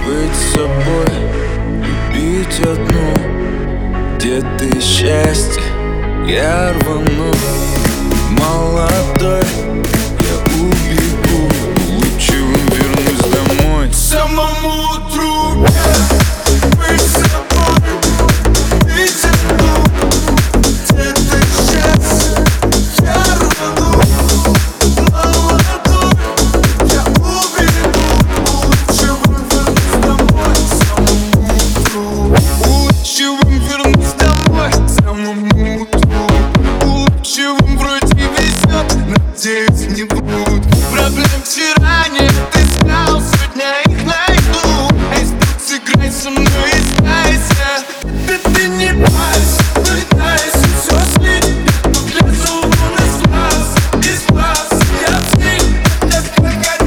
быть собой, любить одну. Где ты, счастье, я рвану. Молодой, я убегу, лучше вернусь домой. Самому утру быть собой, любить одну. Где ты, счастье, я рвану. Молодой, я убегу, лучше вернусь домой. Самому утру, лучше вернусь домой. Самому утру, лучше вроде везет, надеюсь, не врут. Проблем вчера нет, ты знал, сегодня их найду. Эй, сыграй со мной и сдайся. Ты не бойся, пытайся все слить. Я тут лезу вон из глаз, я в сне. Я сколько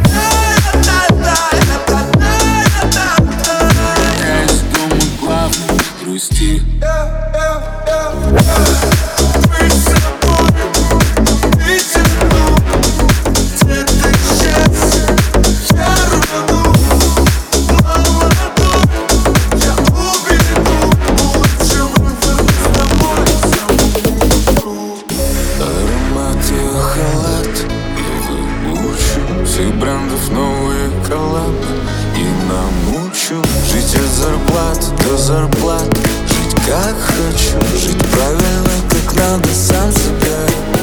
я из дома главный, грусти. Всех брендов новые коллабы и намучу. Жить от зарплат до зарплат, жить как хочу, жить правильно, как надо, сам себя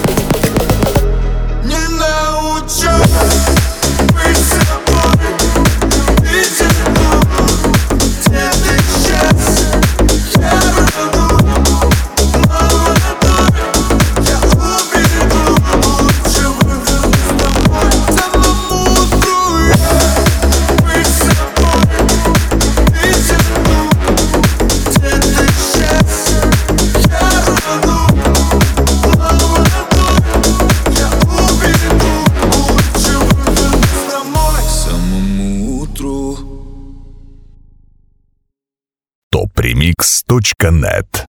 не научу. Быть собой, любить одну. Где ты, счастье, я рвану. Молодой, я убегу, лучше вернусь домой. Самому утру быть собой, любить одну. Где ты, счастье, я рвану. Молодой, я убегу, лучше вернусь домой. Самому утру. Topremix.net